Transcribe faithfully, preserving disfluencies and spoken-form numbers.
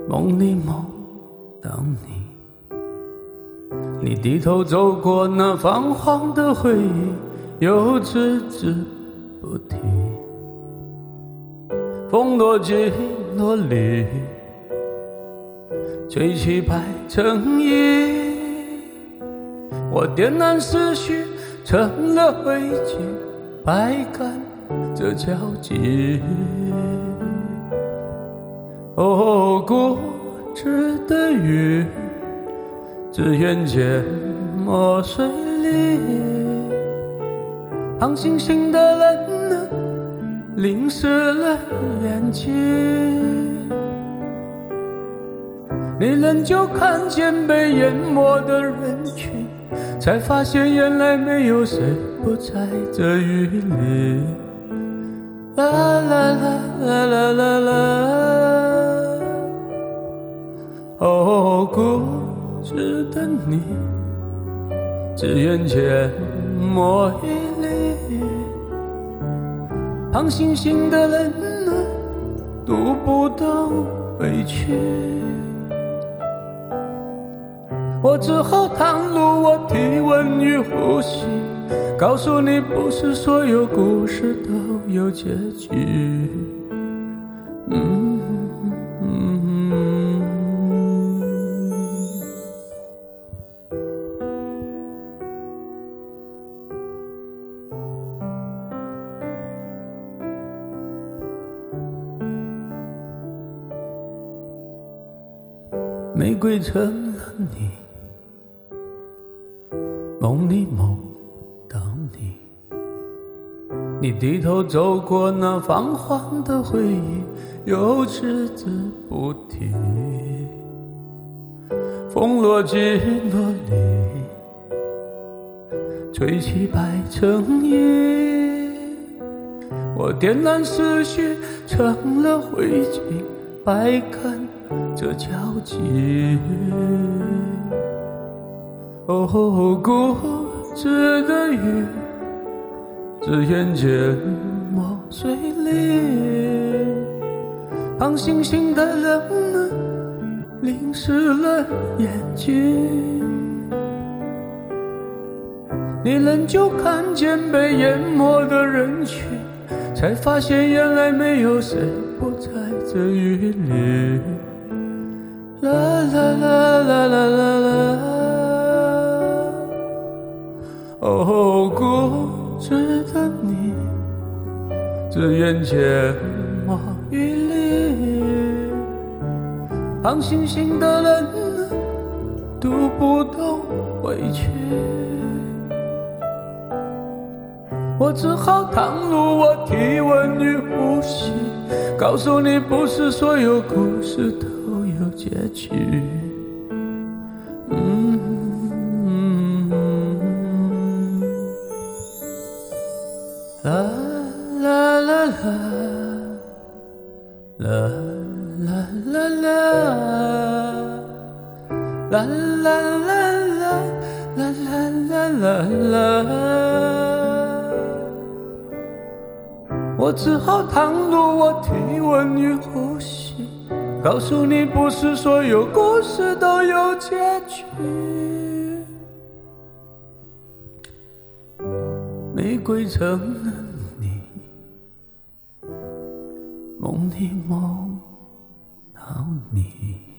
梦里梦到你，你低头走过那泛黄的回忆，又只字不提。风落进落里，吹起白衬衣，我点燃思绪，成了灰烬，白干这交集。哦，固执的雨，只愿缄默水里，胖星星的人呢，淋湿了眼睛。你仍旧看见被淹没的人群，才发现原来没有谁不在这雨里。啦啦啦啦啦啦啦，哦，固执的你，只愿缄默一粒。胖星星的人呢，读不懂委屈。我只好袒露我体温与呼吸，告诉你不是所有故事都有结局。嗯嗯玫瑰成了你，梦里梦到你，你低头走过那泛黄的回忆，又只字不提。风落进落里，吹起白衬衣，我点燃思绪，成了灰烬，白干这交集。哦，固执的雨，只愿缄默水里，胖星星的人呢，淋湿了眼睛。你仍旧看见被淹没的人群，才发现原来没有谁不在这雨里。啦啦啦啦啦啦啦，哦，固执的你，只愿缄默一粒。胖星星的人呢，读不懂委屈。我只好袒露我体温与呼吸，告诉你不是所有故事都有结局。嗯啦啦啦啦啦啦啦啦啦啦啦啦啦啦啦，我只好袒露我体温与呼吸，告诉你不是所有故事都有结局。玫瑰成了你，梦里梦到你。